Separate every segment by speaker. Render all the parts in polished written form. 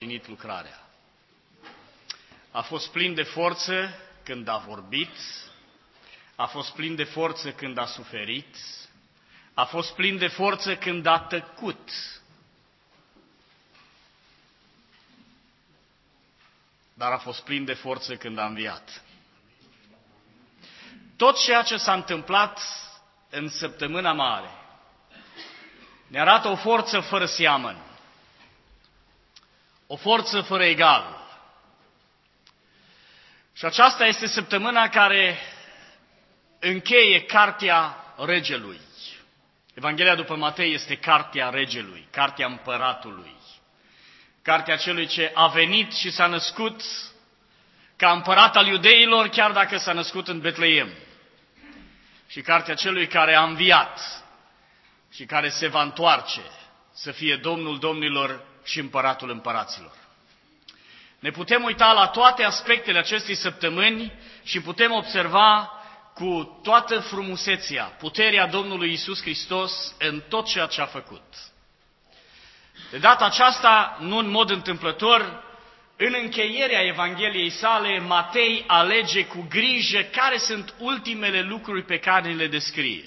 Speaker 1: împlinit lucrarea. A fost plin de forță când a vorbit, a fost plin de forță când a suferit, a fost plin de forță când a tăcut. Dar a fost plin de forță când a înviat. Tot ceea ce s-a întâmplat în săptămâna mare ne arată o forță fără seamăn, o forță fără egal. Și aceasta este săptămâna care încheie cartea regelui. Evanghelia după Matei este cartea regelui, cartea împăratului, cartea celui ce a venit și s-a născut ca împărat al iudeilor, chiar dacă s-a născut în Betleem, și cartea celui care a înviat și care se va întoarce să fie Domnul domnilor și împăratul împăraților. Ne putem uita la toate aspectele acestei săptămâni și putem observa cu toată frumusețea puterea Domnului Iisus Hristos în tot ceea ce a făcut. De data aceasta, nu în mod întâmplător, în încheierea Evangheliei sale, Matei alege cu grijă care sunt ultimele lucruri pe care le descrie.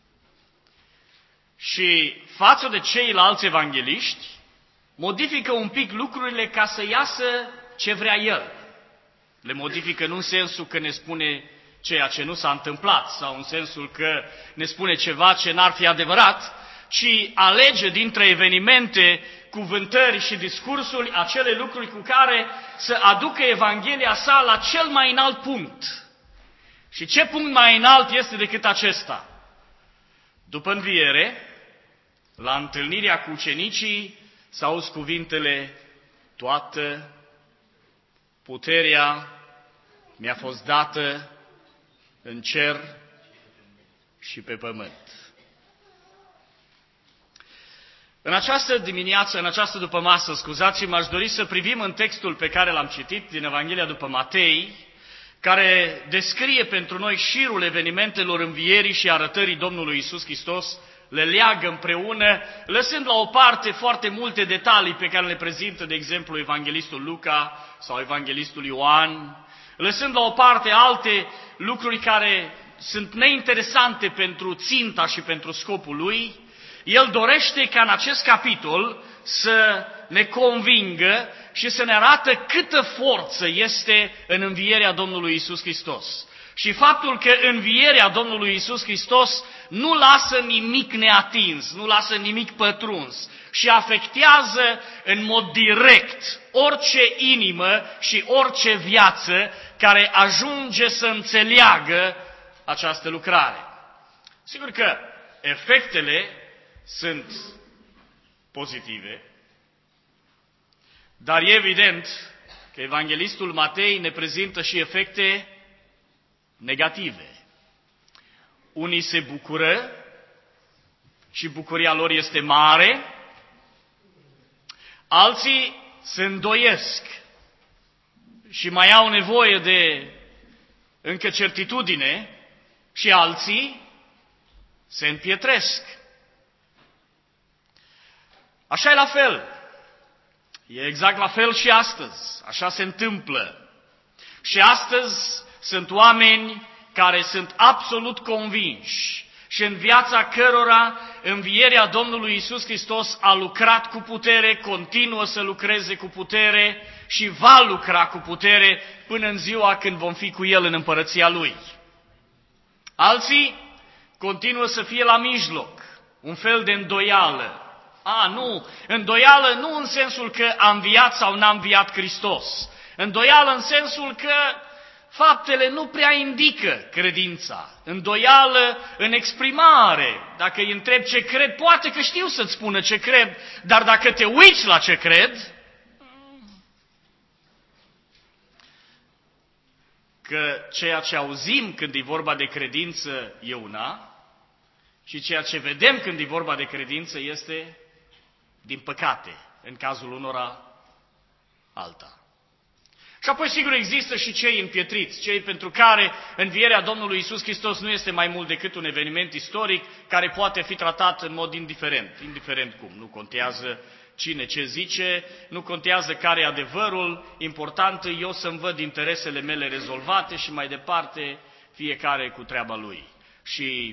Speaker 1: Și față de ceilalți evangeliști, modifică un pic lucrurile ca să iasă ce vrea el. Le modifică nu în sensul că ne spune ceea ce nu s-a întâmplat sau în sensul că ne spune ceva ce n-ar fi adevărat, ci alege dintre evenimente, cuvântări și discursuri acele lucruri cu care să aducă Evanghelia sa la cel mai înalt punct. Și ce punct mai înalt este decât acesta? După înviere, la întâlnirea cu ucenicii, s-auzi cuvintele: toată puterea mi-a fost dată în cer și pe pământ. În această dimineață, în această dupămasă, scuzați-mă, aș dori să privim în textul pe care l-am citit din Evanghelia după Matei, care descrie pentru noi șirul evenimentelor învierii și arătării Domnului Iisus Hristos, le leagă împreună, lăsând la o parte foarte multe detalii pe care le prezintă, de exemplu, Evanghelistul Luca sau Evanghelistul Ioan, lăsând la o parte alte lucruri care sunt neinteresante pentru ținta și pentru scopul lui. El dorește ca în acest capitol să ne convingă și să ne arată câtă forță este în învierea Domnului Iisus Hristos. Și faptul că învierea Domnului Iisus Hristos nu lasă nimic neatins, nu lasă nimic pătruns și afectează în mod direct orice inimă și orice viață care ajunge să înțeleagă această lucrare. Sigur că efectele sunt pozitive, dar e evident că Evanghelistul Matei ne prezintă și efecte negative. Unii se bucură și bucuria lor este mare, alții se îndoiesc și mai au nevoie de încă certitudine și alții se împietresc. Așa e la fel. E exact la fel și astăzi. Așa se întâmplă. Și astăzi sunt oameni care sunt absolut convinși și în viața cărora învierea Domnului Iisus Hristos a lucrat cu putere, continuă să lucreze cu putere și va lucra cu putere până în ziua când vom fi cu El în împărăția Lui. Alții continuă să fie la mijloc, un fel de îndoială. Îndoială nu în sensul că a înviat sau n-a înviat Hristos. Îndoială în sensul că faptele nu prea indică credința. Îndoială în exprimare. Dacă îi întreb ce cred, poate că știu să-ți spună ce cred, dar dacă te uiți la ce cred, că ceea ce auzim când e vorba de credință e una și ceea ce vedem când e vorba de credință este, din păcate, în cazul unora, alta. Și apoi, sigur, există și cei împietriți, cei pentru care învierea Domnului Iisus Hristos nu este mai mult decât un eveniment istoric care poate fi tratat în mod indiferent cum, nu contează cine ce zice, nu contează care e adevărul, important e eu să-mi văd interesele mele rezolvate și mai departe fiecare cu treaba lui. Și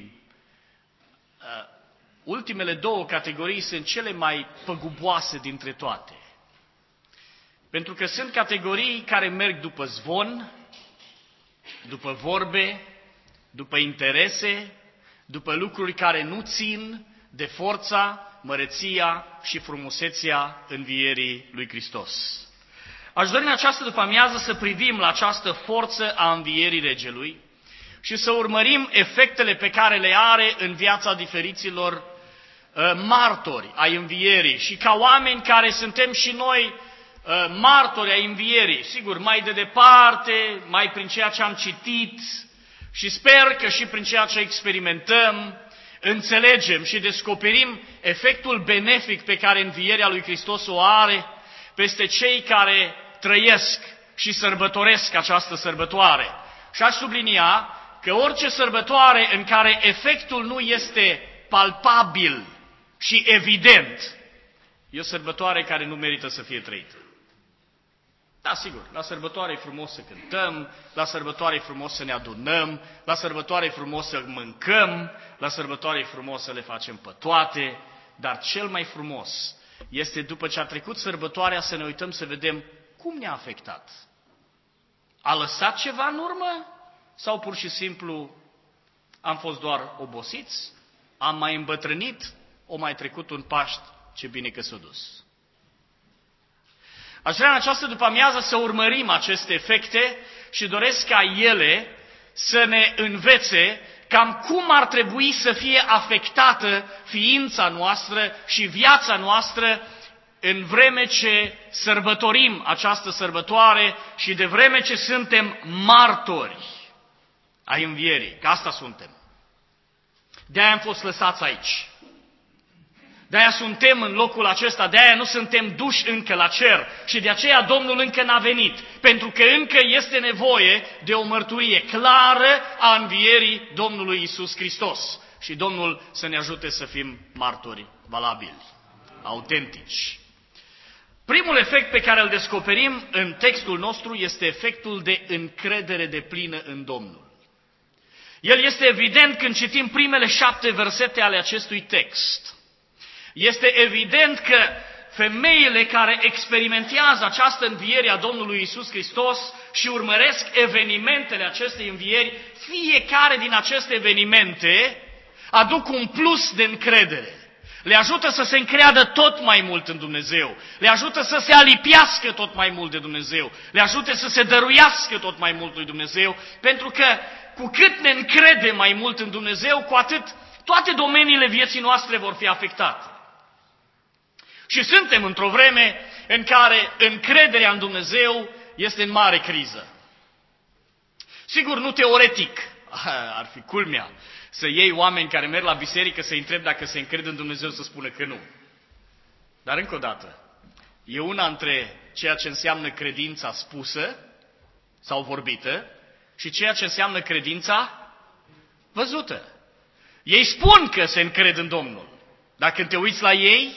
Speaker 1: ultimele două categorii sunt cele mai păguboase dintre toate. Pentru că sunt categorii care merg după zvon, după vorbe, după interese, după lucruri care nu țin de forța, măreția și frumusețea învierii lui Hristos. Aș dori în această după-amiază să privim la această forță a învierii Regelui și să urmărim efectele pe care le are în viața diferiților martori ai învierii și ca oameni care suntem și noi martori ai învierii, sigur, mai de departe, mai prin ceea ce am citit și sper că și prin ceea ce experimentăm, înțelegem și descoperim efectul benefic pe care învierea lui Hristos o are peste cei care trăiesc și sărbătoresc această sărbătoare. Și aș sublinia că orice sărbătoare în care efectul nu este palpabil și evident, e o sărbătoare care nu merită să fie trăită. Da, sigur, la sărbătoare e frumos să cântăm, la sărbătoare e frumos să ne adunăm, la sărbătoare e frumos să mâncăm, la sărbătoare e frumos să le facem pe toate, dar cel mai frumos este după ce a trecut sărbătoarea să ne uităm să vedem cum ne-a afectat. A lăsat ceva în urmă? Sau pur și simplu am fost doar obosiți, am mai îmbătrânit, o mai trecut un Paști, ce bine că s-a dus. Aș vrea în această după-amiază să urmărim aceste efecte și doresc ca ele să ne învețe cam cum ar trebui să fie afectată ființa noastră și viața noastră în vreme ce sărbătorim această sărbătoare și de vreme ce suntem martori ai învierii, că asta suntem. De-aia am fost lăsați aici. De-aia suntem în locul acesta, de-aia nu suntem duși încă la cer și de aceea Domnul încă n-a venit, pentru că încă este nevoie de o mărturie clară a învierii Domnului Iisus Hristos. Și Domnul să ne ajute să fim martori valabili, autentici. Primul efect pe care îl descoperim în textul nostru este efectul de încredere deplină în Domnul. El este evident când citim primele 7 versete ale acestui text. Este evident că femeile care experimentează această înviere a Domnului Iisus Hristos și urmăresc evenimentele acestei învieri, fiecare din aceste evenimente aduc un plus de încredere. Le ajută să se încreadă tot mai mult în Dumnezeu, le ajută să se alipiască tot mai mult de Dumnezeu, le ajută să se dăruiască tot mai mult lui Dumnezeu, pentru că cu cât ne încredem mai mult în Dumnezeu, cu atât toate domeniile vieții noastre vor fi afectate. Și suntem într-o vreme în care încrederea în Dumnezeu este în mare criză. Sigur, nu teoretic, ar fi culmea să iei oameni care merg la biserică să-i întrebi dacă se încred în Dumnezeu să spună că nu. Dar încă o dată, e una între ceea ce înseamnă credința spusă sau vorbită și ceea ce înseamnă credința văzută. Ei spun că se încred în Domnul, dar când te uiți la ei,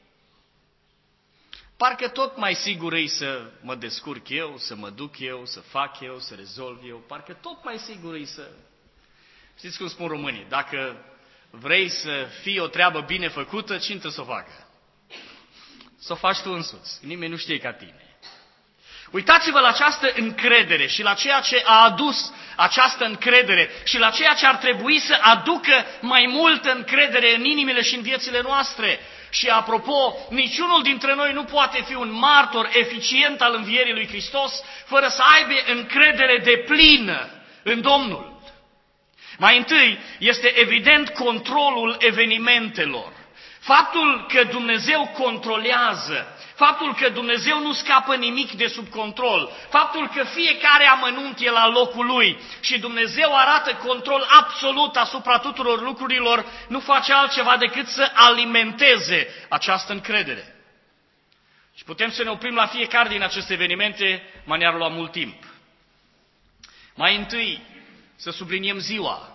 Speaker 1: parcă tot mai sigur e să mă descurc eu, să mă duc eu, să fac eu, să rezolv eu, parcă tot mai sigur e să... Știți cum spun românii, dacă vrei să fii o treabă bine făcută, cine trebuie să o facă? Să o faci tu însuți, nimeni nu știe ca tine. Uitați-vă la această încredere și la ceea ce a adus această încredere și la ceea ce ar trebui să aducă mai multă încredere în inimile și în viețile noastre. Și apropo, niciunul dintre noi nu poate fi un martor eficient al învierii lui Hristos fără să aibă încredere deplină în Domnul. Mai întâi, este evident controlul evenimentelor. Faptul că Dumnezeu controlează, faptul că Dumnezeu nu scapă nimic de sub control, faptul că fiecare amănunt e la locul lui și Dumnezeu arată control absolut asupra tuturor lucrurilor, nu face altceva decât să alimenteze această încredere. Și putem să ne oprim la fiecare din aceste evenimente, mai ne-ar lua mult timp. Mai întâi, să subliniem ziua.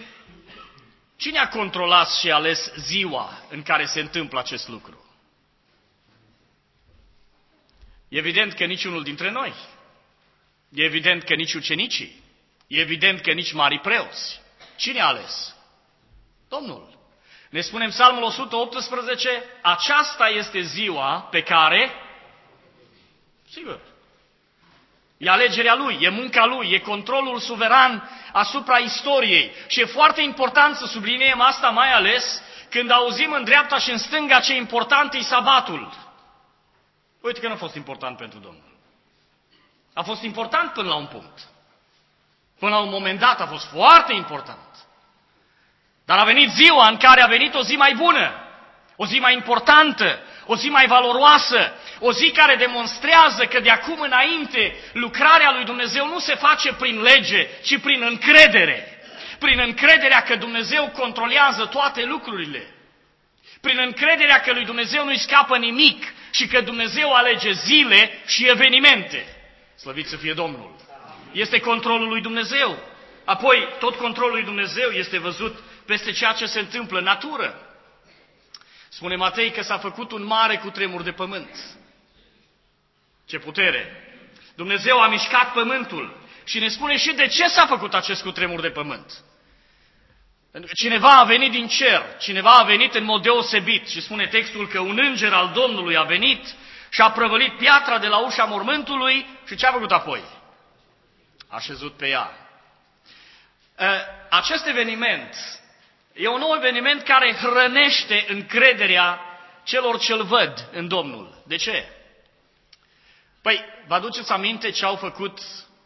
Speaker 1: Cine a controlat și ales ziua în care se întâmplă acest lucru? E evident că niciunul dintre noi. E evident că nici ucenicii. E evident că nici marii preoți. Cine a ales? Domnul. Ne spune în Psalmul 118, aceasta este ziua pe care, sigur, e alegerea Lui, e munca Lui, e controlul suveran asupra istoriei. Și e foarte important să subliniem asta, mai ales când auzim în dreapta și în stânga ce important e sabatul. Uite că nu a fost important pentru Domnul. A fost important până la un punct. Până la un moment dat a fost foarte important. Dar a venit ziua în care a venit o zi mai bună, o zi mai importantă, o zi mai valoroasă, o zi care demonstrează că de acum înainte lucrarea lui Dumnezeu nu se face prin lege, ci prin încredere. Prin încrederea că Dumnezeu controlează toate lucrurile. Prin încrederea că lui Dumnezeu nu-i scapă nimic și că Dumnezeu alege zile și evenimente. Slăvit să fie Domnul! Este controlul lui Dumnezeu. Apoi, tot controlul lui Dumnezeu este văzut peste ceea ce se întâmplă în natură. Spune Matei că s-a făcut un mare cutremur de pământ. Ce putere! Dumnezeu a mișcat pământul și ne spune și de ce s-a făcut acest cutremur de pământ. Pentru că cineva a venit din cer, cineva a venit în mod deosebit și spune textul că un înger al Domnului a venit și a prăvălit piatra de la ușa mormântului și ce a făcut apoi? A șezut pe ea. Acest eveniment e un nou eveniment care hrănește încrederea celor ce-L văd în Domnul. De ce? Păi, vă aduceți aminte ce au făcut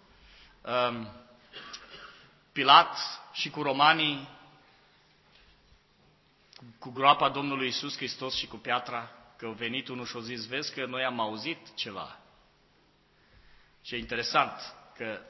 Speaker 1: Pilat și cu romanii cu groapa Domnului Iisus Hristos și cu piatra? Că au venit unul și au zis, vezi că noi am auzit ceva. Și e interesant că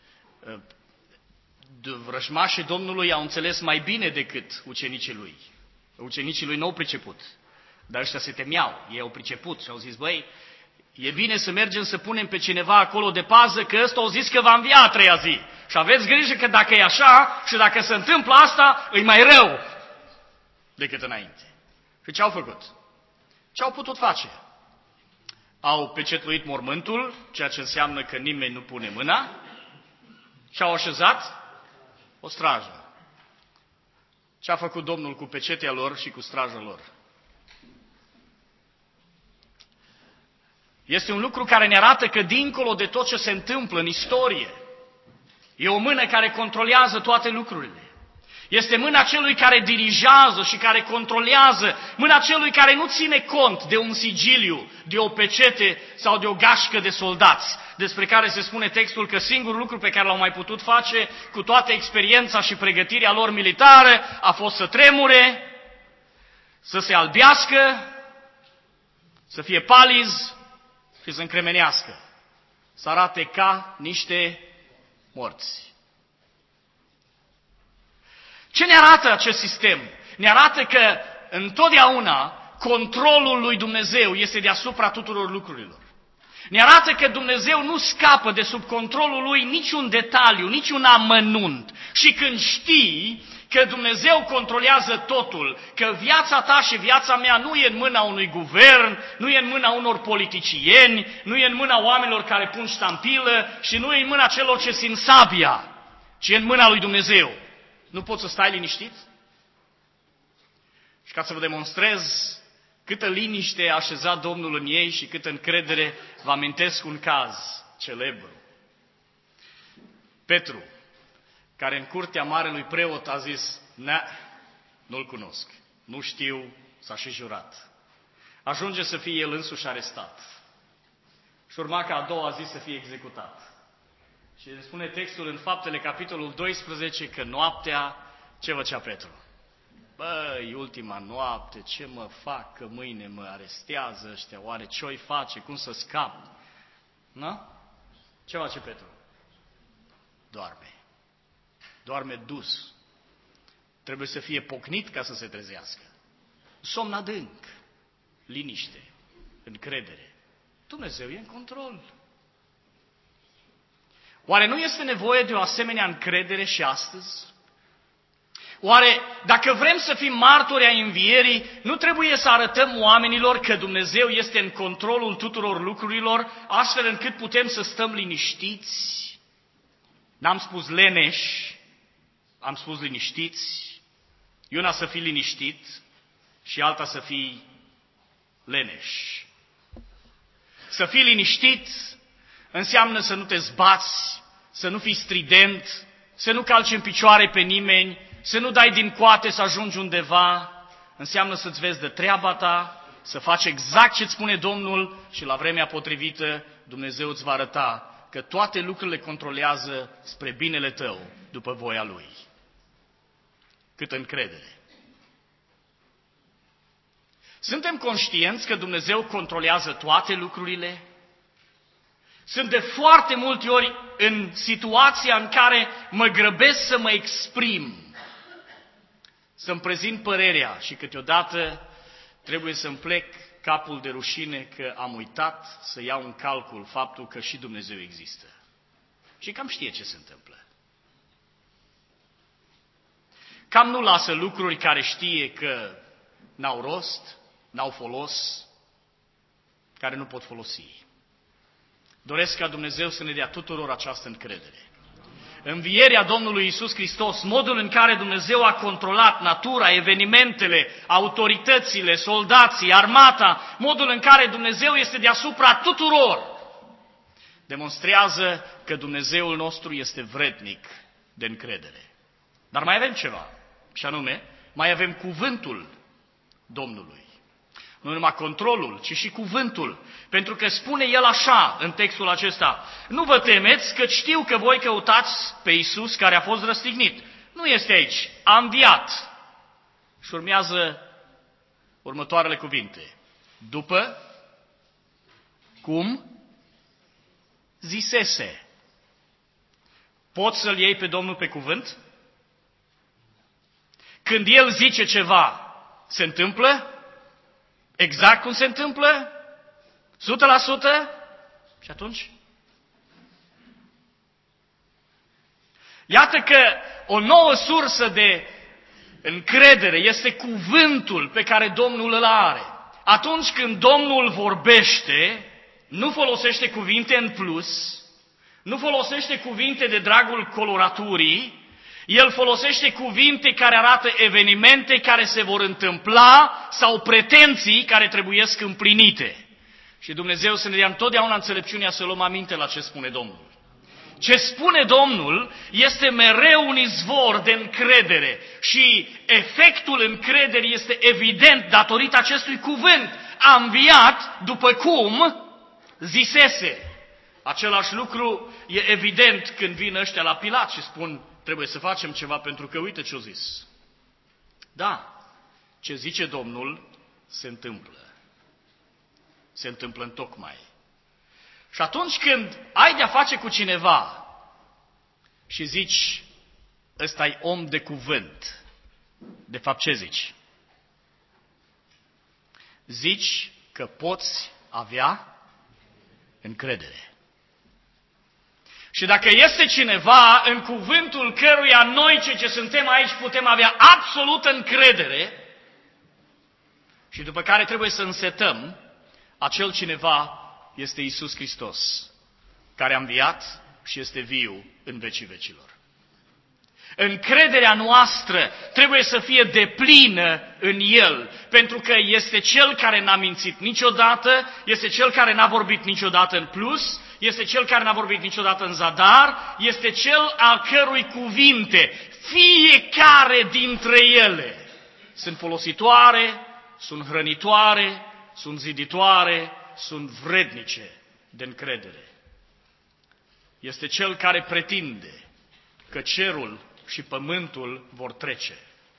Speaker 1: vrăjmașii Domnului au înțeles mai bine decât ucenicii lui. Ucenicii lui n-au priceput, dar ăștia se temeau, ei au priceput și au zis, băi, e bine să mergem să punem pe cineva acolo de pază, că ăsta au zis că va învia a treia zi. Și aveți grijă că dacă e așa și dacă se întâmplă asta, e mai rău decât înainte. Și ce au făcut? Ce au putut face? Au pecetluit mormântul, ceea ce înseamnă că nimeni nu pune mâna, și au așezat o strajă. Ce a făcut Domnul cu pecetea lor și cu straja lor? Este un lucru care ne arată că dincolo de tot ce se întâmplă în istorie, e o mână care controlează toate lucrurile. Este mâna celui care dirigează și care controlează, mâna celui care nu ține cont de un sigiliu, de o pecete sau de o gașcă de soldați, despre care se spune textul că singurul lucru pe care l-au mai putut face cu toată experiența și pregătirea lor militară a fost să tremure, să se albească, să fie palizi și să încremenească, să arate ca niște morți. Ce ne arată acest sistem? Ne arată că întotdeauna controlul lui Dumnezeu este deasupra tuturor lucrurilor. Ne arată că Dumnezeu nu scapă de sub controlul lui niciun detaliu, niciun amănunt. Și când știi că Dumnezeu controlează totul, că viața ta și viața mea nu e în mâna unui guvern, nu e în mâna unor politicieni, nu e în mâna oamenilor care pun ștampilă și nu e în mâna celor ce simt sabia, ci e în mâna lui Dumnezeu. Nu poți să stai liniștit? Și ca să vă demonstrez câtă liniște a așezat Domnul în ei și câtă încredere, vă amintesc un caz celebru. Petru, care în curtea marelui preot a zis, nu-l cunosc, nu știu, s-a și jurat. Ajunge să fie el însuși arestat. Și urma ca a doua zi să fie executat. Și îmi spune textul în Faptele, capitolul 12, că noaptea, ce făcea Petru? Băi, ultima noapte, ce mă fac, că mâine mă arestează ăștia, oare ce-o-i face, cum să scap? Nu? Ce face Petru? Doarme. Doarme dus. Trebuie să fie pocnit ca să se trezească. Somn adânc, liniște, încredere. Dumnezeu e în control. Oare nu este nevoie de o asemenea încredere și astăzi? Oare dacă vrem să fim martori ai învierii, nu trebuie să arătăm oamenilor că Dumnezeu este în controlul tuturor lucrurilor, astfel încât putem să stăm liniștiți? N-am spus leneși, am spus liniștiți. E una să fii liniștit și alta să fii leneș. Să fii liniștit înseamnă să nu te zbați, să nu fii strident, să nu calci în picioare pe nimeni, să nu dai din coate să ajungi undeva. Înseamnă să-ți vezi de treaba ta, să faci exact ce-ți spune Domnul și la vremea potrivită Dumnezeu îți va arăta că toate lucrurile controlează spre binele tău, după voia Lui. Câtă încredere! Suntem conștienți că Dumnezeu controlează toate lucrurile? Sunt de foarte multe ori în situația în care mă grăbesc să mă exprim, să-mi prezint părerea și câteodată trebuie să-mi plec capul de rușine că am uitat să iau în calcul faptul că și Dumnezeu există. Și cam știe ce se întâmplă. Cam nu lasă lucruri care știe că n-au rost, n-au folos, care nu pot folosi. Doresc ca Dumnezeu să ne dea tuturor această încredere. Învierea Domnului Iisus Hristos, modul în care Dumnezeu a controlat natura, evenimentele, autoritățile, soldații, armata, modul în care Dumnezeu este deasupra tuturor, demonstrează că Dumnezeul nostru este vrednic de încredere. Dar mai avem ceva, și anume, mai avem cuvântul Domnului. Nu numai controlul, ci și cuvântul. Pentru că spune el așa în textul acesta: nu vă temeți, că știu că voi căutați pe Iisus care a fost răstignit. Nu este aici, a înviat. Și urmează următoarele cuvinte. După cum zisese. Poți să-L iei pe Domnul pe cuvânt? Când El zice ceva, se întâmplă? Exact cum se întâmplă? 100%? Și atunci? Iată că o nouă sursă de încredere este cuvântul pe care Domnul îl are. Atunci când Domnul vorbește, nu folosește cuvinte în plus, nu folosește cuvinte de dragul coloraturii, El folosește cuvinte care arată evenimente care se vor întâmpla sau pretenții care trebuiesc împlinite. Și Dumnezeu să ne dea întotdeauna înțelepciunea să luăm aminte la ce spune Domnul. Ce spune Domnul este mereu un izvor de încredere și efectul încrederii este evident datorită acestui cuvânt. A înviat după cum zisese. Același lucru e evident când vin ăștia la Pilat și spun: trebuie să facem ceva pentru că uite ce-o zis. Da, ce zice Domnul se întâmplă. Se întâmplă întocmai. Și atunci când ai de-a face cu cineva și zici: ăsta-i om de cuvânt, de fapt ce zici? Zici că poți avea încredere. Și dacă este cineva în cuvântul căruia noi, cei ce suntem aici, putem avea absolută încredere și după care trebuie să însetăm, acel cineva este Iisus Hristos, care a înviat și este viu în vecii vecilor. Încrederea noastră trebuie să fie deplină în El, pentru că este Cel care n-a mințit niciodată, este Cel care n-a vorbit niciodată în plus, este Cel care n-a vorbit niciodată în zadar, este Cel al cărui cuvinte, fiecare dintre ele, sunt folositoare, sunt hrănitoare, sunt ziditoare, sunt vrednice de încredere. Este Cel care pretinde că cerul și pământul vor trece.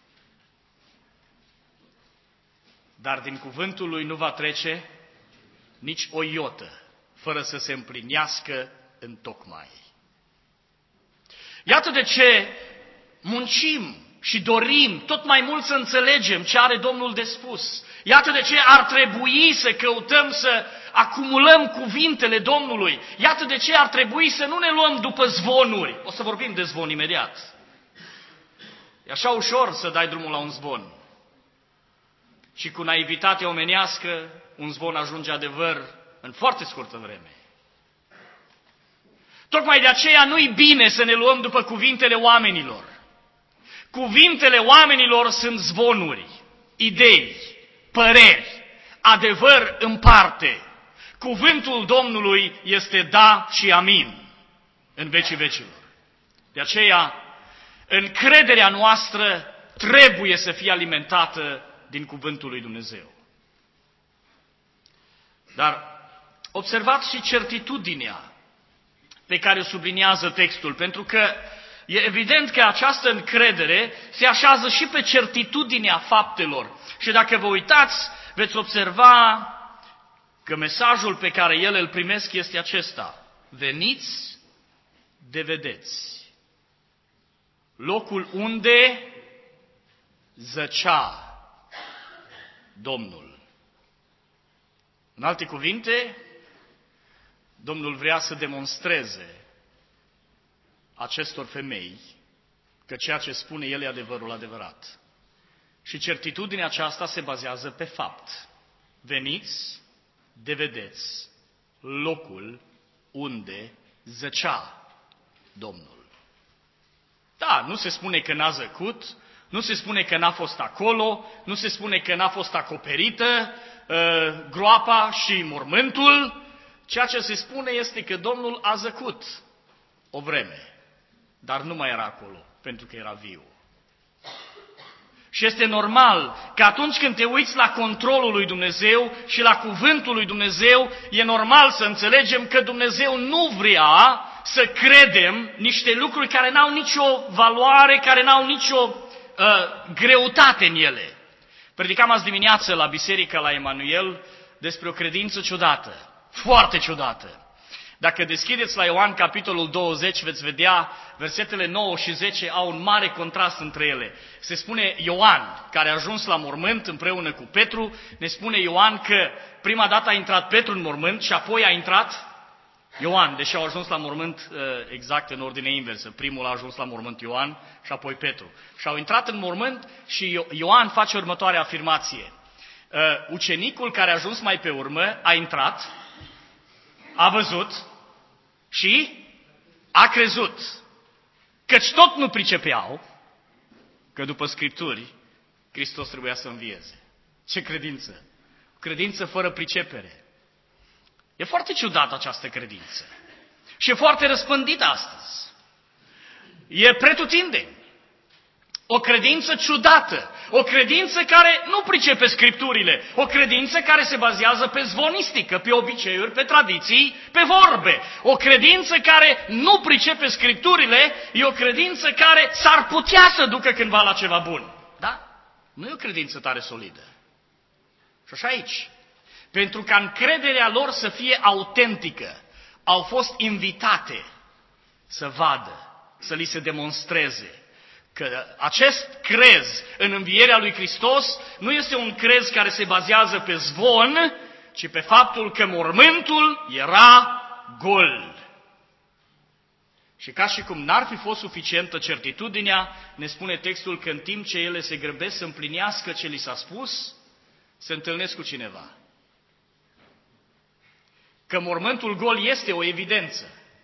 Speaker 1: Dar din cuvântul Lui nu va trece nici o iotă, fără să se împlinească întocmai. Iată de ce muncim și dorim tot mai mult să înțelegem ce are Domnul de spus. Iată de ce ar trebui să căutăm să acumulăm cuvintele Domnului. Iată de ce ar trebui să nu ne luăm după zvonuri. O să vorbim de zvon imediat. E așa ușor să dai drumul la un zvon. Și cu naivitate omenească, un zvon ajunge adevăr în foarte scurtă vreme. Tocmai de aceea nu-i bine să ne luăm după cuvintele oamenilor. Cuvintele oamenilor sunt zvonuri, idei, păreri, adevăr în parte. Cuvântul Domnului este da și amin în vecii vecilor. De aceea, încrederea noastră trebuie să fie alimentată din cuvântul lui Dumnezeu. Dar observați și certitudinea pe care o subliniază textul, pentru că e evident că această încredere se așează și pe certitudinea faptelor. Și dacă vă uitați, veți observa că mesajul pe care ele îl primesc este acesta: veniți de vedeți. Locul unde zăcea Domnul. În alte cuvinte, Domnul vrea să demonstreze acestor femei că ceea ce spune el e adevărul adevărat. Și certitudinea aceasta se bazează pe fapt. Veniți de vedeți locul unde zăcea Domnul. Da, nu se spune că n-a zăcut, nu se spune că n-a fost acolo, nu se spune că n-a fost acoperită groapa și mormântul. Ceea ce se spune este că Domnul a zăcut o vreme, dar nu mai era acolo, pentru că era viu. Și este normal că atunci când te uiți la controlul lui Dumnezeu și la cuvântul lui Dumnezeu, e normal să înțelegem că Dumnezeu nu vrea să credem niște lucruri care n-au nicio valoare, care n-au nicio greutate în ele. Predicam azi dimineață la biserică la Emanuel despre o credință ciudată, foarte ciudată. Dacă deschideți la Ioan capitolul 20, veți vedea versetele 9 și 10 au un mare contrast între ele. Se spune Ioan, care a ajuns la mormânt împreună cu Petru, ne spune Ioan că prima dată a intrat Petru în mormânt și apoi a intrat Ioan, deși au ajuns la mormânt exact în ordine inversă. Primul a ajuns la mormânt Ioan și apoi Petru. Și au intrat în mormânt și Ioan face următoarea afirmație. Ucenicul care a ajuns mai pe urmă a intrat, a văzut și a crezut. Căci tot nu pricepeau că după Scripturi Hristos trebuia să învieze. Ce credință! Credință fără pricepere. E foarte ciudată această credință. Și e foarte răspândită astăzi. E pretutindeni. O credință ciudată. O credință care nu pricepe Scripturile. O credință care se bazează pe zvonistică, pe obiceiuri, pe tradiții, pe vorbe. O credință care nu pricepe Scripturile e o credință care s-ar putea să ducă cândva la ceva bun. Da? Nu e o credință tare solidă. Și așa aici. Pentru ca încrederea lor să fie autentică, au fost invitate să vadă, să li se demonstreze că acest crez în învierea lui Hristos nu este un crez care se bazează pe zvon, ci pe faptul că mormântul era gol. Și ca și cum n-ar fi fost suficientă certitudinea, ne spune textul că în timp ce ele se grăbesc să împlinească ce li s-a spus, se întâlnesc cu cineva. Că mormântul gol este o evidență.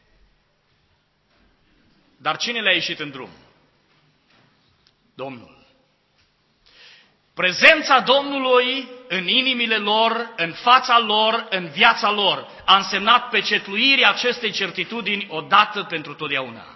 Speaker 1: Dar cine le-a ieșit în drum? Domnul. Prezența Domnului în inimile lor, în fața lor, în viața lor, a însemnat pecetluirea acestei certitudini odată pentru totdeauna.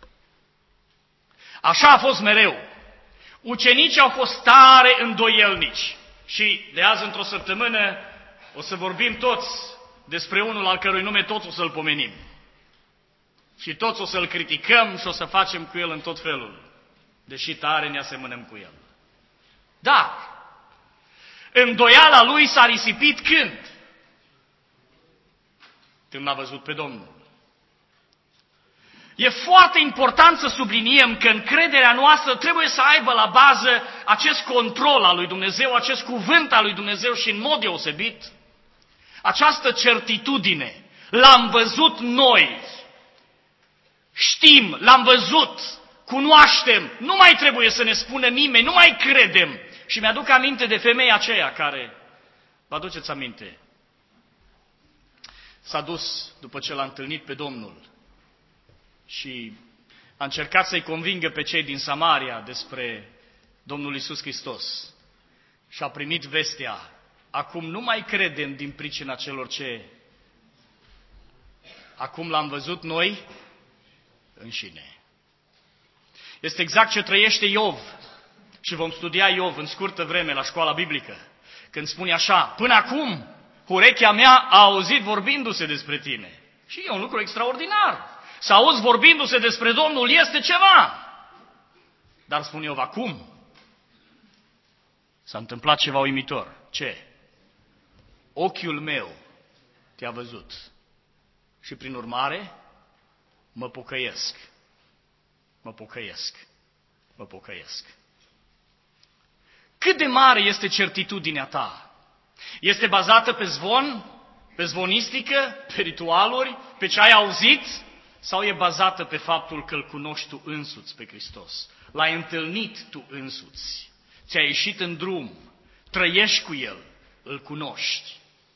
Speaker 1: Așa a fost mereu. Ucenicii au fost tare îndoielnici. Și de azi într-o săptămână o să vorbim toți despre unul al cărui nume toți o să-l pomenim. Și toți o să-l criticăm și o să facem cu el în tot felul. Deși tare ne asemănăm cu el. Dar îndoiala lui s-a risipit când? Când l-a văzut pe Domnul. E foarte important să subliniem că încrederea noastră trebuie să aibă la bază acest control al lui Dumnezeu, acest cuvânt al lui Dumnezeu și în mod deosebit această certitudine. L-am văzut noi. Știm, l-am văzut cunoaștem, nu mai trebuie să ne spună nimeni, nu mai credem. Și mi-aduc aminte de femeia aceea care, vă aduceți aminte, s-a dus după ce l-a întâlnit pe Domnul și a încercat să-i convingă pe cei din Samaria despre Domnul Iisus Hristos. Și a primit vestea, acum nu mai credem din pricina celor ce acum l-am văzut noi înșine. Este exact ce trăiește Iov. Și vom studia Iov în scurtă vreme la școala biblică. Când spune așa, până acum urechea mea a auzit vorbindu-se despre tine. Și e un lucru extraordinar. Să auzi vorbindu-se despre Domnul este ceva. Dar spune Iov, acum s-a întâmplat ceva uimitor. Ce? Ochiul meu te-a văzut. Și prin urmare mă pocăiesc. Mă pocăiesc. Mă pocăiesc. Cât de mare este certitudinea ta? Este bazată pe zvon, pe zvonistică, pe ritualuri, pe ce ai auzit? Sau e bazată pe faptul că îl cunoști tu însuți pe Hristos? L-ai întâlnit tu însuți, ți-ai ieșit în drum, trăiești cu El, îl cunoști.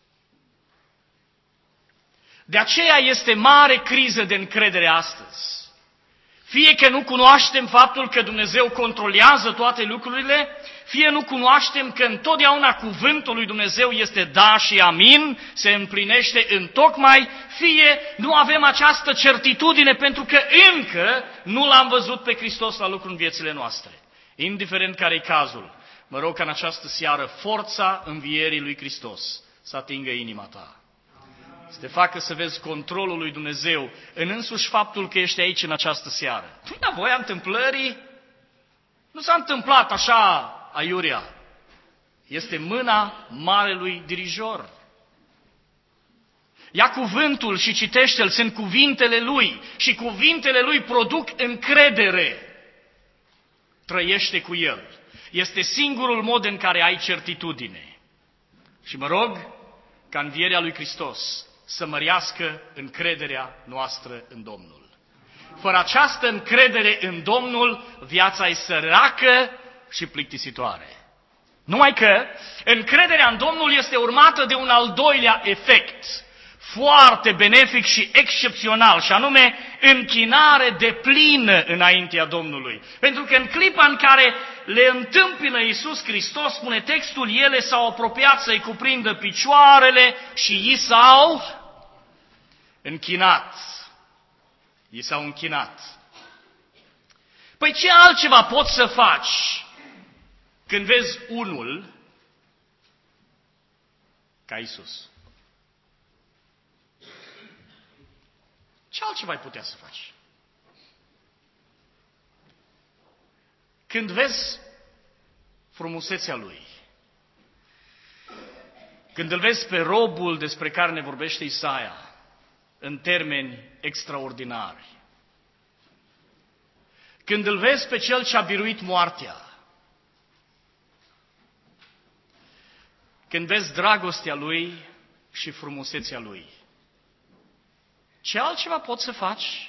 Speaker 1: De aceea este mare criză de încredere astăzi. Fie că nu cunoaștem faptul că Dumnezeu controlează toate lucrurile, fie nu cunoaștem că întotdeauna cuvântul lui Dumnezeu este da și amin, se împlinește întocmai, fie nu avem această certitudine pentru că încă nu l-am văzut pe Hristos la lucru în viețile noastre. Indiferent care e cazul, mă rog ca în această seară forța învierii lui Hristos să atingă inima ta. Să te facă să vezi controlul lui Dumnezeu în însuși faptul că ești aici în această seară. Nu-i nevoia întâmplării. Nu s-a întâmplat așa aiurea. Este mâna marelui dirijor. Ia cuvântul și citește-l, sunt cuvintele lui și cuvintele lui produc încredere. Trăiește cu el. Este singurul mod în care ai certitudine. Și mă rog ca învierea lui Hristos să mărească încrederea noastră în Domnul. Fără această încredere în Domnul, viața e săracă și plictisitoare. Numai că încrederea în Domnul este urmată de un al doilea efect, foarte benefic și excepțional, și anume închinare deplină înaintea Domnului. Pentru că în clipa în care le întâmpină Iisus Hristos, spune textul, ele s-au apropiat să-i cuprindă picioarele și i s-au închinat. I s-au închinat. Păi ce altceva poți să faci când vezi unul ca Iisus? Ce altceva ai putea să faci? Când vezi frumusețea Lui, când îl vezi pe robul despre care ne vorbește Isaia, în termeni extraordinari, când îl vezi pe Cel ce a biruit moartea, când vezi dragostea Lui și frumusețea Lui, ce altceva poți să faci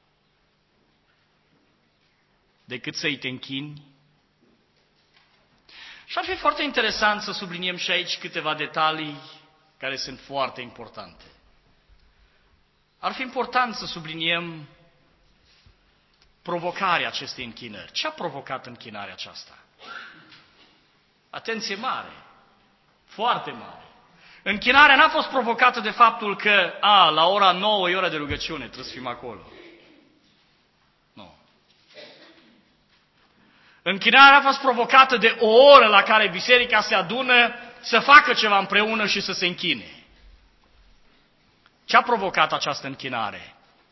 Speaker 1: decât să-i te închini? Și ar fi foarte interesant să subliniem și aici câteva detalii care sunt foarte importante. Ar fi important să subliniem provocarea acestei închinări. Ce a provocat închinarea aceasta? Atenție mare, foarte mare. Închinarea n-a fost provocată de faptul că, la ora 9 e ora de rugăciune, trebuie să fim acolo. Nu. Închinarea a fost provocată de o oră la care biserica se adună să facă ceva împreună și să se închine. Ce a provocat această închinare?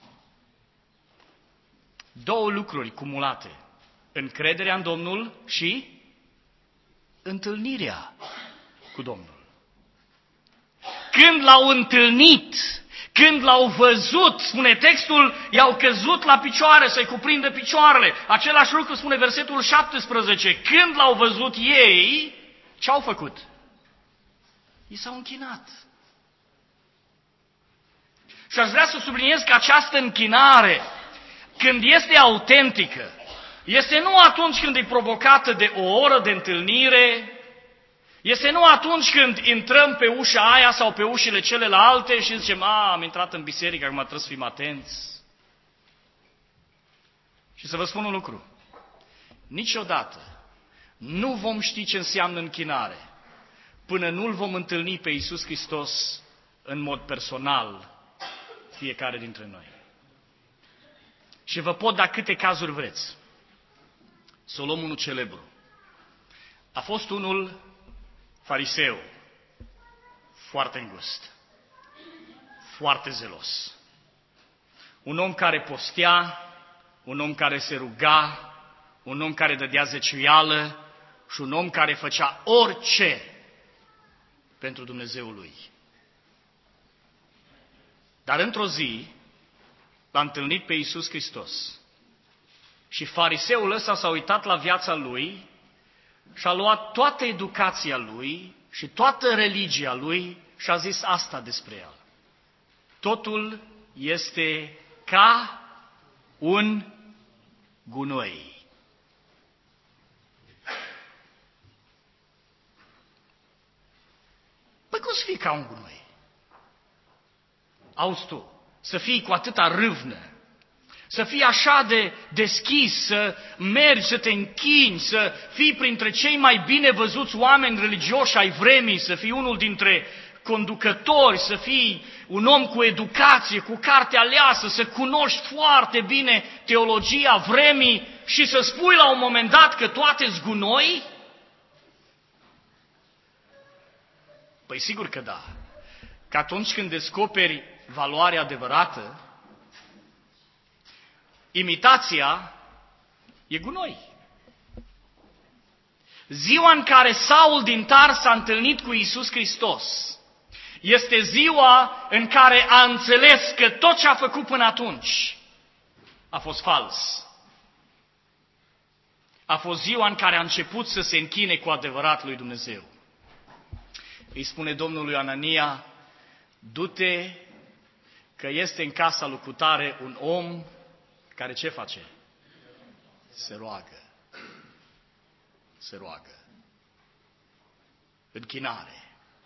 Speaker 1: Două lucruri cumulate. Încrederea în Domnul și întâlnirea cu Domnul. Când l-au întâlnit, când l-au văzut, spune textul, i-au căzut la picioare, să-i cuprindă picioarele. Același lucru spune versetul 17. Când l-au văzut ei, ce-au făcut? I s-au închinat. Și aș vrea să subliniez că această închinare, când este autentică, Este nu atunci când e provocată de o oră de întâlnire, este nu atunci când intrăm pe ușa aia sau pe ușile celelalte și zicem, am intrat în biserică, acum trebuie să fim atenți. Și să vă spun un lucru, niciodată nu vom ști ce înseamnă închinare până nu-L vom întâlni pe Iisus Hristos în mod personal, fiecare dintre noi. Și vă pot da câte cazuri vreți. Să o luăm unul celebru. A fost unul fariseu, foarte îngust, foarte zelos. Un om care postea, un om care se ruga, un om care dădea zeciuială și un om care făcea orice pentru Dumnezeul lui. Dar într-o zi l-a întâlnit pe Iisus Hristos și fariseul ăsta s-a uitat la viața lui și a luat toată educația lui și toată religia lui și a zis asta despre el. Totul este ca un gunoi. Păi cum să fii ca un gunoi? Auzi tu, să fii cu atâta râvnă, să fii așa de deschis, să mergi, să te închini, să fii printre cei mai bine văzuți oameni religioși ai vremii, să fii unul dintre conducători, să fii un om cu educație, cu carte aleasă, să cunoști foarte bine teologia vremii și să spui la un moment dat că toate-s gunoi? Păi sigur că da. Că atunci când descoperi valoarea adevărată, imitația e gunoi. Ziua în care Saul din Tars s-a întâlnit cu Iisus Hristos este ziua în care a înțeles că tot ce a făcut până atunci a fost fals. A fost ziua în care a început să se închine cu adevărat lui Dumnezeu. Îi spune Domnul lui Anania, du-te că este în casa lui cutare un om care ce face? Se roagă. Se roagă. Închinare.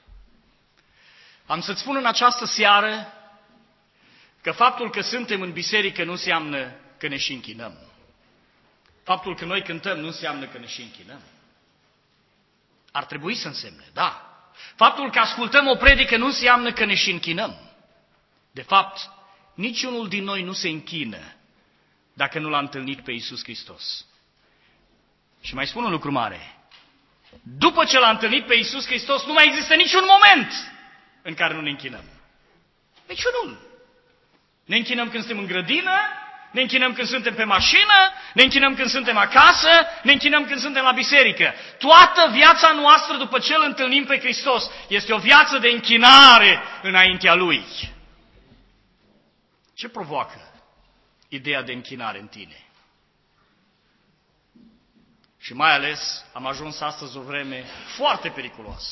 Speaker 1: Am să-ți spun în această seară că faptul că suntem în biserică nu înseamnă că ne și închinăm. Faptul că noi cântăm nu înseamnă că ne și închinăm. Ar trebui să însemne, da. Faptul că ascultăm o predică nu înseamnă că ne și închinăm. De fapt, niciunul din noi nu se închină dacă nu l-a întâlnit pe Iisus Hristos. Și mai spun un lucru mare. După ce l-a întâlnit pe Iisus Hristos, nu mai există niciun moment în care nu ne închinăm. Niciunul. Ne închinăm când suntem în grădină, ne închinăm când suntem pe mașină, ne închinăm când suntem acasă, ne închinăm când suntem la biserică. Toată viața noastră după ce îl întâlnim pe Hristos este o viață de închinare înaintea Lui. Ce provoacă ideea de închinare în tine? Și mai ales am ajuns astăzi o vreme foarte periculoasă.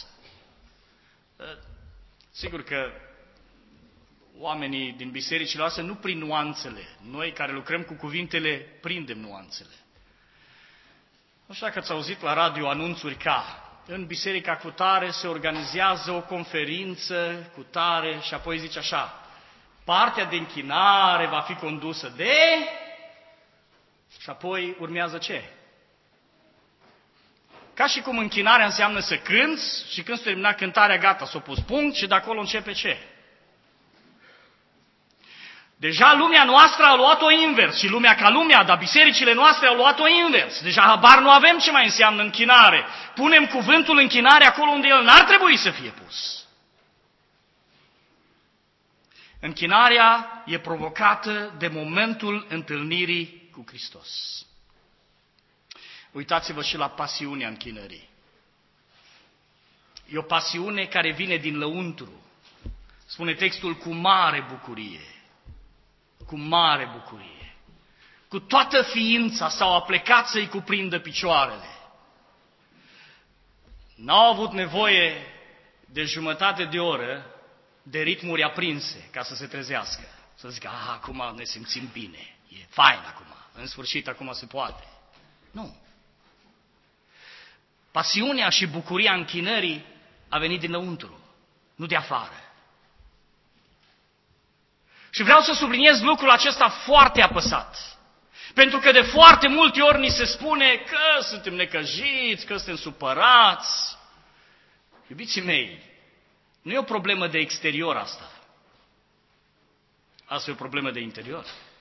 Speaker 1: Sigur că oamenii din bisericile noastre nu prind nuanțele. Noi care lucrăm cu cuvintele prindem nuanțele. Nu știu dacă ați auzit la radio anunțuri ca în biserica cutare se organizează o conferință cutare și apoi zice așa, partea de închinare va fi condusă de... Și apoi urmează ce? Ca și cum închinarea înseamnă să cânți și când s-a terminat cântarea, gata, s-a pus punct și de acolo începe ce? Deja lumea noastră a luat-o invers și lumea ca lumea, dar bisericile noastre au luat-o invers. Deja habar nu avem ce mai înseamnă închinare. Punem cuvântul închinare acolo unde el n-ar trebui să fie pus. Închinarea e provocată de momentul întâlnirii cu Hristos. Uitați-vă și la pasiunea închinării. E o pasiune care vine din lăuntru. Spune textul cu mare bucurie. Cu mare bucurie. Cu toată ființa s-au aplecat să-i cuprindă picioarele. N-au avut nevoie de jumătate de oră de ritmuri aprinse ca să se trezească. Să zică, acum ne simțim bine, e fain acum, în sfârșit acum se poate. Nu. Pasiunea și bucuria închinării a venit dinăuntru, nu de afară. Și vreau să subliniez lucrul acesta foarte apăsat. Pentru că de foarte multe ori ni se spune că suntem necăjiți, că suntem supărați. Iubiții mei, nu e o problemă de exterior asta. Asta e o problemă de interior.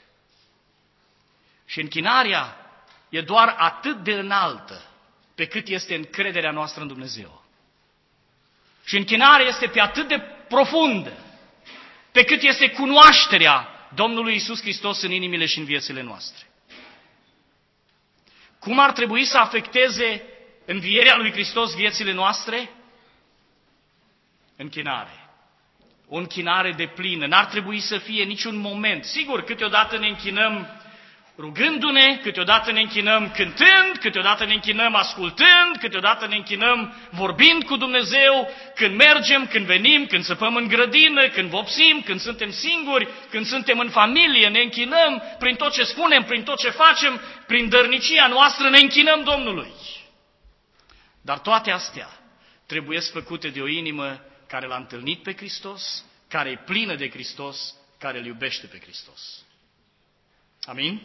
Speaker 1: Și închinarea e doar atât de înaltă pe cât este încrederea noastră în Dumnezeu. Și închinarea este pe atât de profundă pe cât este cunoașterea Domnului Iisus Hristos în inimile și în viețile noastre. Cum ar trebui să afecteze învierea lui Hristos viețile noastre? Închinare. O închinare deplină. N-ar trebui să fie niciun moment. Sigur, câteodată ne închinăm rugându-ne, câteodată ne închinăm cântând, câteodată ne închinăm ascultând, câteodată ne închinăm vorbind cu Dumnezeu, când mergem, când venim, când săpăm în grădină, când vopsim, când suntem singuri, când suntem în familie, ne închinăm prin tot ce spunem, prin tot ce facem, prin dărnicia noastră ne închinăm Domnului. Dar toate astea trebuie făcute de o inimă care l-a întâlnit pe Hristos, care e plină de Hristos, care îl iubește pe Hristos. Amin?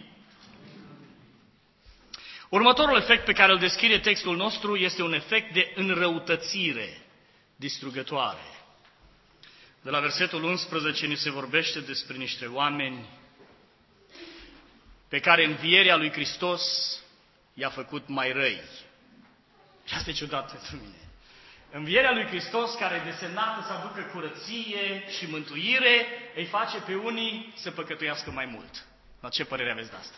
Speaker 1: Următorul efect pe care îl descrie textul nostru este un efect de înrăutățire distrugătoare. De la versetul 11 ni se vorbește despre niște oameni pe care învierea lui Hristos i-a făcut mai răi. Și asta e ciudat pentru mine. Învierea lui Hristos, care e desemnată să aducă curăție și mântuire, îi face pe unii să păcătuiască mai mult. La ce părere aveți de asta?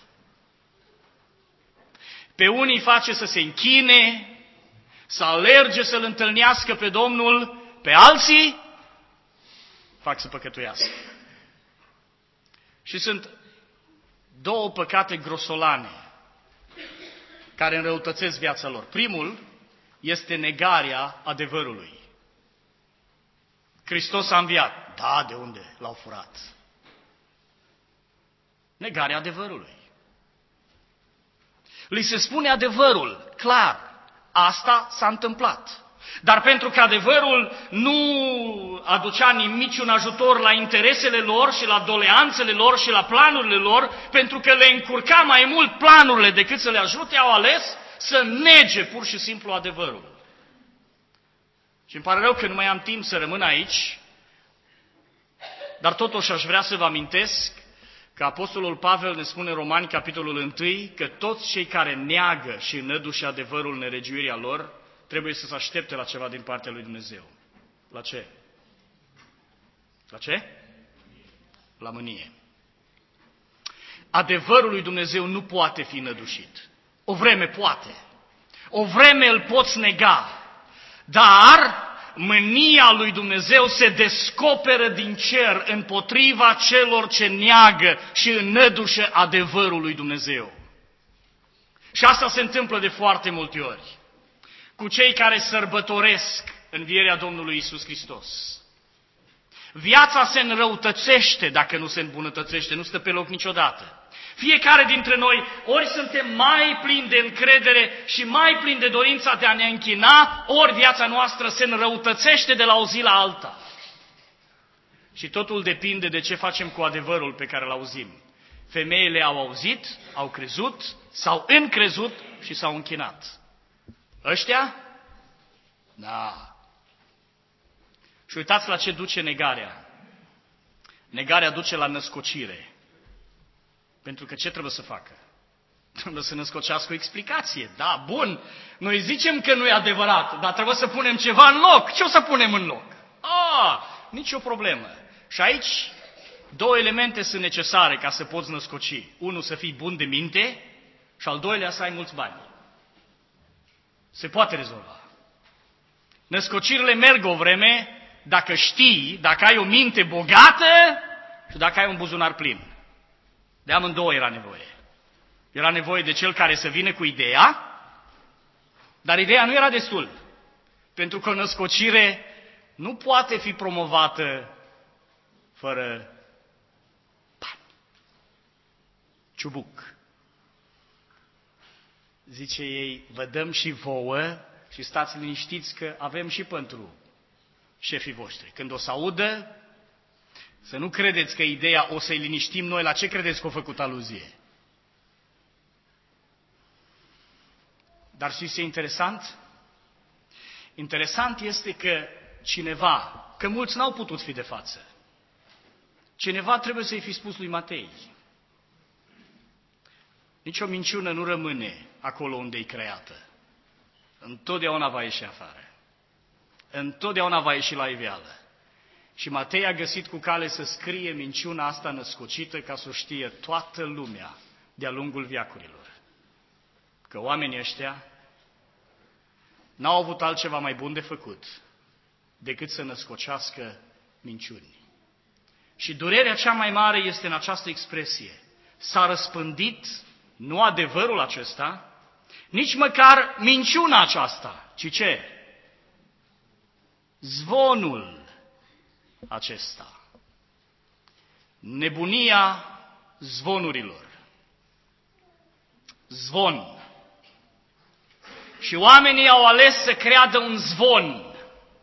Speaker 1: Pe unii face să se închine, să alerge să-L întâlnească pe Domnul, pe alții fac să păcătuiască. Și sunt două păcate grosolane care înrăutățesc viața lor. Primul este negarea adevărului. Hristos a înviat. Da, de unde? L-au furat. Negarea adevărului. Li se spune adevărul, clar, asta s-a întâmplat. Dar pentru că adevărul nu aducea niciun ajutor la interesele lor și la doleanțele lor și la planurile lor, pentru că le încurca mai mult planurile decât să le ajute, au ales să nege pur și simplu adevărul. Și îmi pare rău că nu mai am timp să rămân aici, dar totuși aș vrea să vă amintesc că Apostolul Pavel ne spune în Romani, capitolul 1, că toți cei care neagă și înăduși adevărul neregiuirea lor, trebuie să se aștepte la ceva din partea lui Dumnezeu. La ce? La ce? La mânie. Adevărul lui Dumnezeu nu poate fi înădușit. O vreme poate. O vreme îl poți nega. Dar mânia lui Dumnezeu se descoperă din cer împotriva celor ce neagă și înădușă adevărul lui Dumnezeu. Și asta se întâmplă de foarte multe ori cu cei care sărbătoresc învierea Domnului Iisus Hristos. Viața se înrăutățește dacă nu se îmbunătățește, nu stă pe loc niciodată. Fiecare dintre noi, ori suntem mai plini de încredere și mai plini de dorința de a ne închina, ori viața noastră se înrăutățește de la o zi la alta. Și totul depinde de ce facem cu adevărul pe care îl auzim. Femeile au auzit, au crezut, s-au încrezut și s-au închinat. Ăștia? Da. Și uitați la ce duce negarea. Negarea duce la născocire. Pentru că ce trebuie să facă? Trebuie să născocească o explicație. Da, bun, noi zicem că nu e adevărat, dar trebuie să punem ceva în loc. Ce o să punem în loc? Nicio problemă. Și aici două elemente sunt necesare ca să poți născoci. Unul, să fii bun de minte și al doilea, să ai mulți bani. Se poate rezolva. Născocirile merg o vreme dacă știi, dacă ai o minte bogată și dacă ai un buzunar plin. De amândouă era nevoie. Era nevoie de cel care să vină cu ideea, dar ideea nu era destul. Pentru că o născocire nu poate fi promovată fără bani. Ciubuc. zice ei, vă dăm și vouă și stați liniștiți că avem și pentru șefii voștri. Când o să audă, să nu credeți că ideea o să-i liniștim noi, la ce credeți că a făcut aluzie? Dar știți ce e interesant? Interesant este că cineva, că mulți n-au putut fi de față, cineva trebuie să-i fi spus lui Matei. Nici o minciună nu rămâne acolo unde e creată. Întotdeauna va ieși afară. Întotdeauna va ieși la iveală. Și Matei a găsit cu cale să scrie minciuna asta născocită ca să o știe toată lumea de-a lungul veacurilor. Că oamenii ăștia n-au avut altceva mai bun de făcut decât să născocească minciuni. Și durerea cea mai mare este în această expresie. S-a răspândit nu adevărul acesta, nici măcar minciuna aceasta, ci ce? Zvonul acesta. Nebunia zvonurilor. Zvon. Și oamenii au ales să creadă un zvon.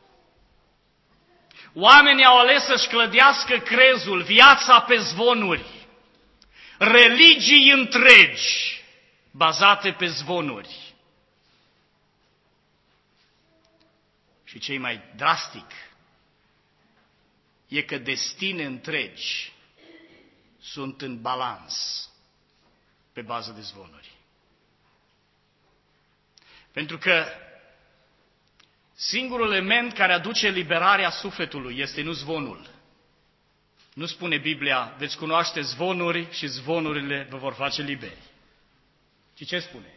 Speaker 1: Oamenii au ales să-și clădească crezul, viața pe zvonuri. Religii întregi bazate pe zvonuri. Și cei mai drastic e că destine întregi sunt în balans pe bază de zvonuri. Pentru că singurul element care aduce liberarea sufletului este nu zvonul. Nu spune Biblia, veți cunoaște zvonuri și zvonurile vă vor face liberi. Și ce spune?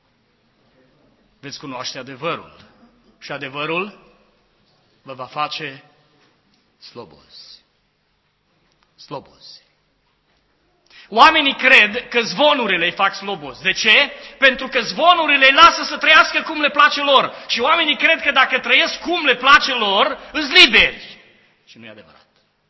Speaker 1: Veți cunoaște adevărul. Și adevărul vă va face slobozi. Slobozi. Oamenii cred că zvonurile îi fac slobozi. De ce? Pentru că zvonurile îi lasă să trăiască cum le place lor. Și oamenii cred că dacă trăiesc cum le place lor, îs liberi. Și nu e adevărat.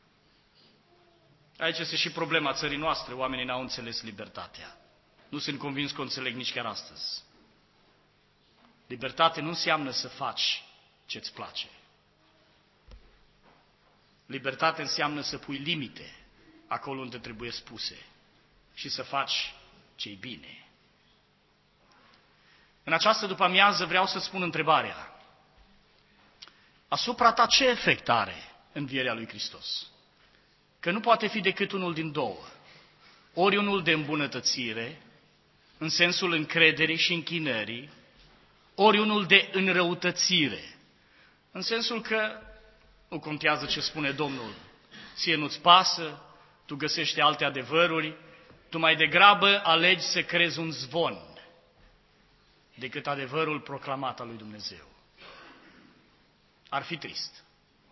Speaker 1: Aici este și problema țării noastre. Oamenii n-au înțeles libertatea. Nu sunt convins că o înțeleg nici chiar astăzi. Libertate nu înseamnă să faci ce-ți place. Libertate înseamnă să pui limite acolo unde trebuie spuse și să faci ce-i bine. În această după-amiază vreau să spun întrebarea. Asupra ta ce efect are învierea lui Hristos? Că nu poate fi decât unul din două. Ori unul de îmbunătățire, în sensul încrederii și închinării, ori unul de înrăutățire, în sensul că nu contează ce spune Domnul, ție nu-ți pasă, tu găsești alte adevăruri, tu mai degrabă alegi să crezi un zvon decât adevărul proclamat al lui Dumnezeu. Ar fi trist.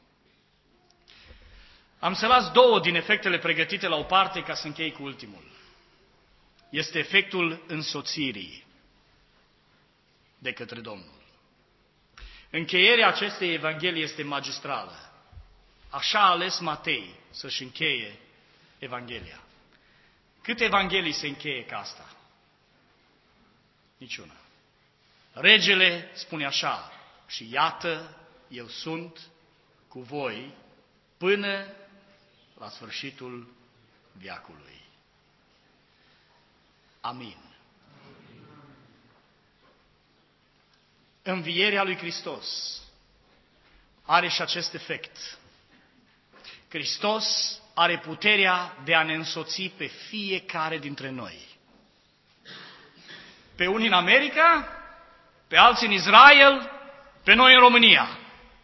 Speaker 1: Am să las două din efectele pregătite la o parte ca să închei cu ultimul. Este efectul însoțirii de către Domnul. Încheierea acestei evanghelii este magistrală. Așa a ales Matei să-și încheie Evanghelia. Câte evanghelii se încheie ca asta? Niciuna. Regele spune așa, și iată, eu sunt cu voi până la sfârșitul veacului. Amin. Învierea lui Hristos are și acest efect. Hristos are puterea de a ne însoți pe fiecare dintre noi. Pe unii în America, pe alții în Israel, pe noi în România.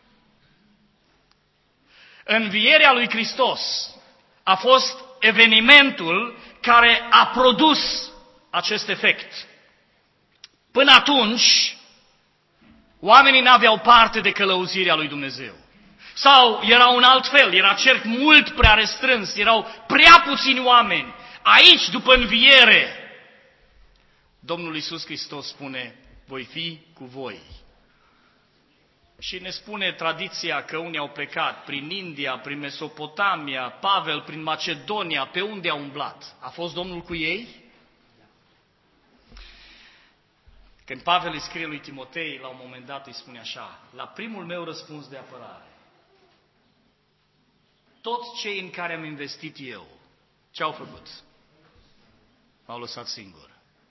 Speaker 1: Învierea lui Hristos a fost evenimentul care a produs acest efect. Până atunci, oamenii n-aveau parte de călăuzirea lui Dumnezeu. Sau era un alt fel, era cerc mult prea restrâns, erau prea puțini oameni. Aici, după înviere, Domnul Iisus Hristos spune, voi fi cu voi. Și ne spune tradiția că unii au plecat prin India, prin Mesopotamia, Pavel prin Macedonia, pe unde a umblat? A fost Domnul cu ei? Când Pavel îi scrie lui Timotei, la un moment dat îi spune așa: la primul meu răspuns de apărare, toți cei în care am investit eu, ce au făcut? M-au lăsat singur.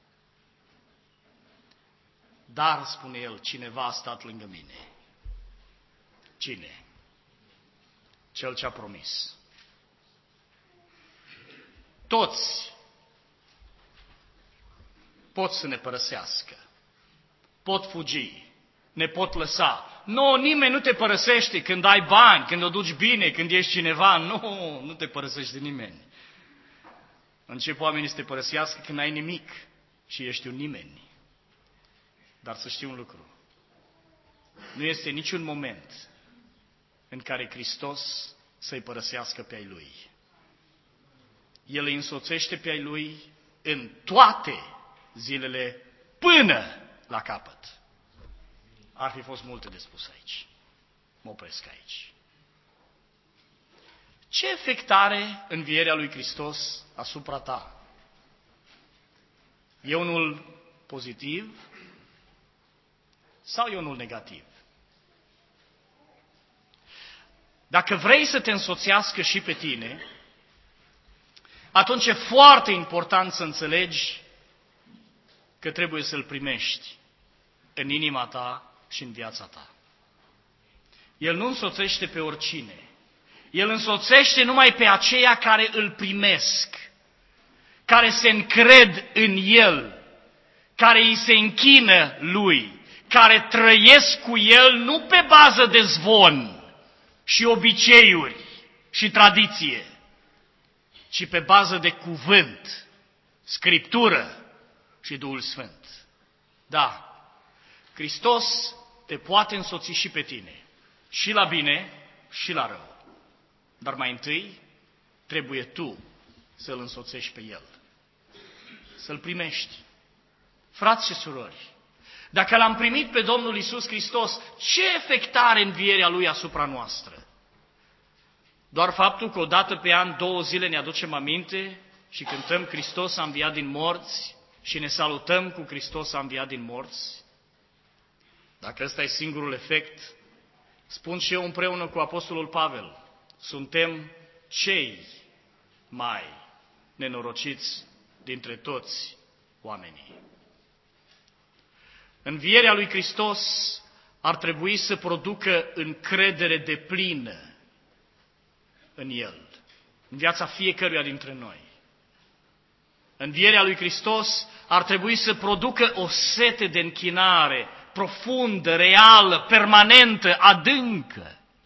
Speaker 1: Dar, spune el, cineva a stat lângă mine. Cine? Cel ce a promis. Toți pot să ne părăsească, pot fugi, ne pot lăsa. Nu, nimeni nu te părăsește când ai bani, când o duci bine, când ești cineva. Nu te părăsește nimeni. Încep oamenii să te părăsească când ai nimic și ești un nimeni. Dar să știi un lucru. Nu este niciun moment în care Hristos să-i părăsească pe ai Lui. El îi însoțește pe ai Lui în toate zilele până la capăt. Ar fi fost multe de spus aici. Mă opresc aici. Ce efect are învierea lui Hristos asupra ta? E unul pozitiv sau e unul negativ? Dacă vrei să te însoțească și pe tine, atunci e foarte important să înțelegi că trebuie să-L primești în inima ta și în viața ta. El nu însoțește pe oricine. El însoțește numai pe aceia care îl primesc, care se încred în El, care îi se închină Lui, care trăiesc cu El nu pe bază de zvon și obiceiuri și tradiție, ci pe bază de cuvânt, Scriptură și Duhul Sfânt. Da, Hristos te poate însoți și pe tine, și la bine și la rău. Dar mai întâi trebuie tu să-L însoțești pe El, să-L primești. Frați și surori, dacă L-am primit pe Domnul Iisus Hristos, ce efect are învierea Lui asupra noastră? Doar faptul că o dată pe an, 2 zile ne aducem aminte și cântăm Hristos a înviat din morți și ne salutăm cu Hristos a înviat din morți? Dacă ăsta e singurul efect, spun și eu împreună cu Apostolul Pavel, suntem cei mai nenorociți dintre toți oamenii. Învierea lui Hristos ar trebui să producă încredere deplină în El, în viața fiecăruia dintre noi. Învierea lui Hristos ar trebui să producă o sete de închinare profundă, reală, permanentă, adâncă